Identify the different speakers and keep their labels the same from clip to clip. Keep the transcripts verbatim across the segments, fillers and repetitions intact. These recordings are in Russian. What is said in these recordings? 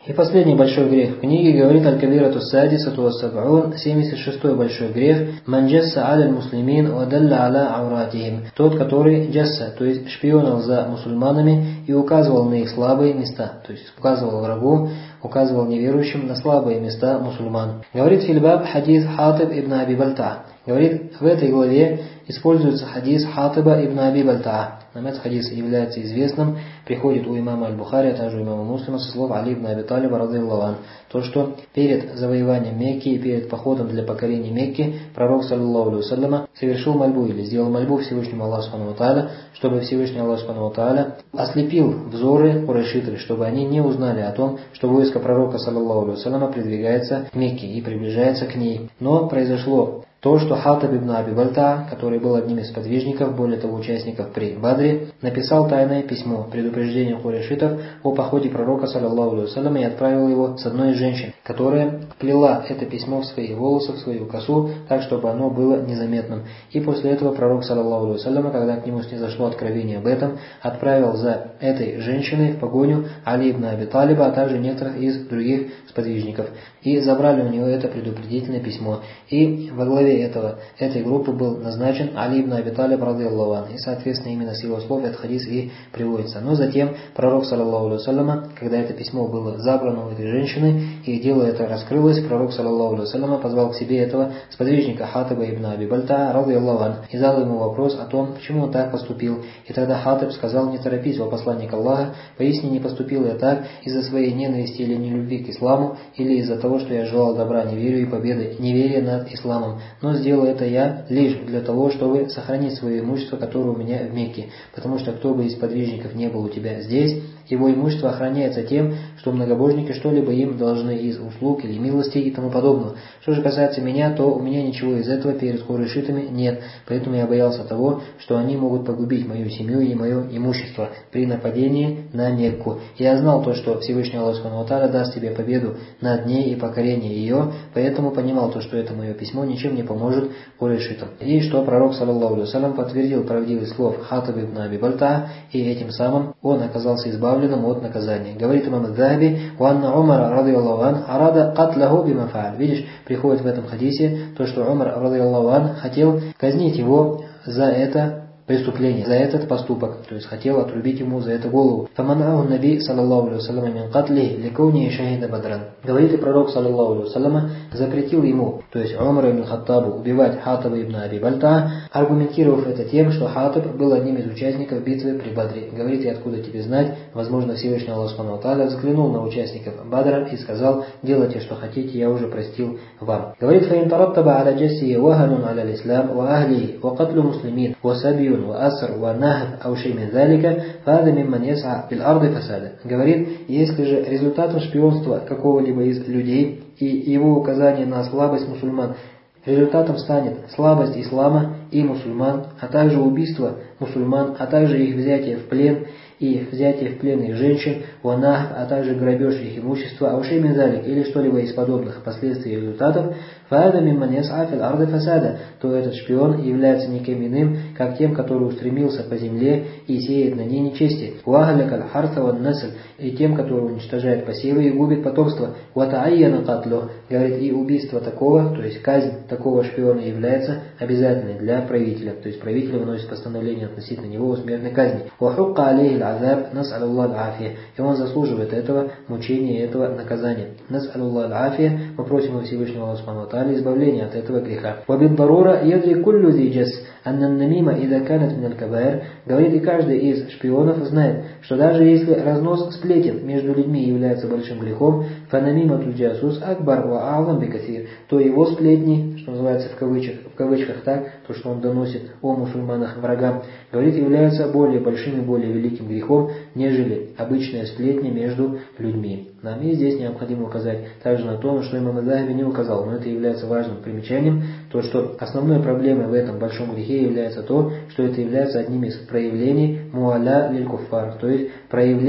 Speaker 1: И последний большой грех в книге говорит аль-кабирату садисату ва-саб'ун, семьдесят шестой большой грех, ман джасса аля муслимин ва далля аля ауратихим, тот, который джасса, то есть шпионил за мусульманами и указывал на их слабые места, то есть указывал врагу, указывал неверующим на слабые места мусульман. Говорит фильбаб хадис Хатиб ибн Аби Бальта. Говорит, в этой главе используется хадис Хатиба ибн Аби Бальта. Нам этот хадис является известным, приходит у имама Аль-Бухари, а также у имама Муслима со слов Али ибн Аби Талиба радийаллаху ан. То, что перед завоеванием Мекки и перед походом для покорения Мекки пророк, саллаллаху алейхи ва саллям, совершил мольбу или сделал мольбу Всевышнему Аллаху субхану ва тааля, чтобы Всевышний Аллах субхану ва тааля ослепил взоры курайшитов, чтобы они не узнали о том, что войско пророка, саллаллаху алейхи ва саллям, продвигается к Мекке и приближается к ней. Но произошло то, что Хатиб ибн Аби Бальта, который был одним из подвижников, более того, участников при Бадре, написал тайное письмо предупреждение курайшитов о походе пророка, саллаллаху алейхи ва саллям, и отправил его с одной из женщин, которая вплела это письмо в свои волосы, в свою косу, так, чтобы оно было незаметным. И после этого пророк, саллаллаху алейхи ва саллям, когда к нему снизошло откровение об этом, отправил за этой женщиной в погоню Али ибн Аби Талиба, а также некоторых из других сподвижников. И забрали у него это предупредительное письмо. И во главе этого, этой группы был назначен Али ибн Аби Талиб радийаллаху ан. И соответственно именно с его слов этот хадис и приводится. Но затем пророк, саллаллаху алейхи ва саллям, когда это письмо было забрано у этой женщины, и дело это раскрылось, пророк, саллаллаху алейхи ва саллям, позвал к себе этого сподвижника Хатиба ибн Аби Бальта радийаллаху ан и задал ему вопрос о том, почему он так поступил. И тогда Хатиб сказал: не торопись, о посланник Аллаха, поясни, не поступил я так из-за своей ненависти или нелюбви к исламу, или из-за того, что я желал добра неверию и победы неверия над исламом. Но сделал это я лишь для того, чтобы сохранить свое имущество, которое у меня в Мекке. Потому что кто бы из подвижников не был у тебя здесь, его имущество охраняется тем, что многобожники что-либо им должны из услуг или милостей и тому подобного. Что же касается меня, то у меня ничего из этого перед курайшитами нет. Поэтому я боялся того, что они могут погубить мою семью и мое имущество при нападении на Мекку. Я знал то, что Всевышний Аллах субхану ва тааля даст тебе победу над ней и покорение ее, поэтому понимал то, что это мое письмо ничем не поможет курайшитам. И что пророк, саллаллаху алейхи ва саллям, подтвердил правдивость слов Хатиба ибн Аби Бальта, и этим самым он оказался избавленным от наказания. Говорит имам ад-Дахаби: «Уанна Умара радийаллаху ан арада катлаху бима фа'аль». Видишь, приходит в этом хадисе то, что Умар радийаллаху ан хотел казнить его за это преступление, за этот поступок, то есть хотел отрубить ему за это голову. «Фаманаху наби, саллаллаху алейхи ва саллям, мин катли, ликауни шахида бадран». Говорит и пророк, саллаллаху алейхи ва саллям, запретил ему, то есть Умару ибн Хаттабу, убивать Хатиба ибн Аби Бальта, аргументировав это тем, что Хатиб был одним из участников битвы при Бадре. Говорит: и откуда тебе знать? Возможно, Всевышний Аллах субхану ва тааля взглянул на участников Бадра и сказал: делайте, что хотите, я уже простил вам. Говорит: «Фаин тараттаба аля джасси ваханун аля ислам ва ахли ва катлу муслимин ва сабиюн ва аср ва нахб ау шей мин залика, фада мимман яс'a фил арды фасада». Говорит: если же результатом шпионства какого-либо из людей и его указание на слабость мусульман, результатом станет слабость ислама и мусульман, а также убийство мусульман, а также их взятие в плен и взятие в плен их женщин, ванах, а также грабеж их имущества, аушей мин залик, или что-либо из подобных последствий и результатов, фаада мимман яс'a фил арды фасада, то этот шпион является никем иным, как тем, который устремился по земле и сеет на ней нечестие, вахалякаль харса ван насль, и тем, который уничтожает посевы и губит потомство, ватаайяна катлю, говорит, и убийство такого, то есть казнь такого шпиона является обязательной для правителя, то есть правитель выносит постановление относительно него о смертной казни. Вахукка алейхи аль-азаб нас'алуллах аль-афия, и он заслуживает этого мучения и этого наказания. Нас'алуллах аль-афия, мы просим у Всевышнего Аллаха субхану ва тааля избавления от этого греха. Вабид дарура ядри куллю зи джас аннан намима ида канат мин аль-кабаир, говорит, и каждый из шпионов знает, что даже если разнос сплетен между людьми является большим грехом, фанамима туджасус акбар ва а'зам бикасир, то его сплетни, что называется в кавычках, в кавычках так, то, что он доносит о мусульманах врагам, говорит, является более большим и более великим грехом, нежели обычная сплетня между людьми. Нам и здесь необходимо указать также на то, что имам ад-Дахаби не указал, но это является важным примечанием, то, что основной проблемой в этом большом грехе является то, что это является одним из проявлений муаля лиль куффар, то есть проявлений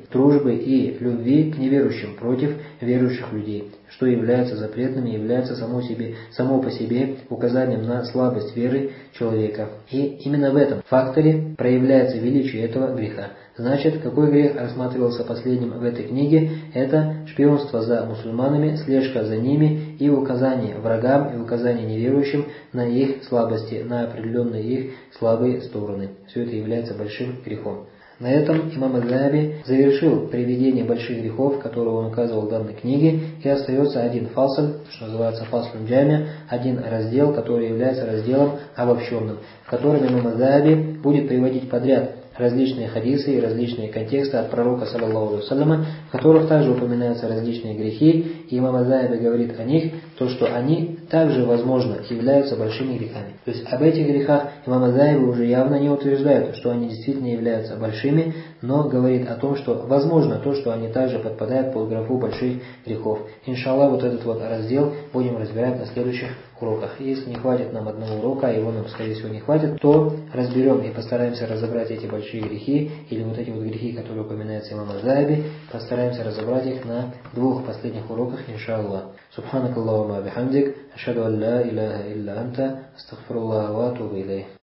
Speaker 1: дружбы и любви к неверующим против верующих людей, что является запретным и является само, себе, само по себе указанием на слабость веры человека. И именно в этом факторе проявляется величие этого греха. Значит, какой грех рассматривался последним в этой книге? Это шпионство за мусульманами, слежка за ними и указание врагам и указание неверующим на их слабости, на определенные их слабые стороны. Все это является большим грехом. На этом имам Аззахаби завершил приведение больших грехов, которые он указывал в данной книге, и остается один фасл, что называется фаслун джами, один раздел, который является разделом обобщенным, в котором имам Аззахаби будет приводить подряд различные хадисы и различные контексты от пророка, саллаллаху алейхи вассаляма, в которых также упоминаются различные грехи, и имам Аззахаби говорит о них, то, что они также, возможно, являются большими грехами. То есть об этих грехах имам Аззахаби уже явно не утверждает, что они действительно являются большими, но говорит о том, что возможно то, что они также подпадают под графу больших грехов. Иншаллах, вот этот вот раздел будем разбирать на следующих уроках. Если не хватит нам одного урока, а его нам, скорее всего, не хватит, то разберем и постараемся разобрать эти большие грехи, или вот эти вот грехи, которые упоминаются имам Аззахаби, постараемся разобрать их на двух последних уроках, иншаллах. Субханакаллахумма бихамдик, ашхаду ан ла иляха илля анта, астагфируллаха ва атубу илейх.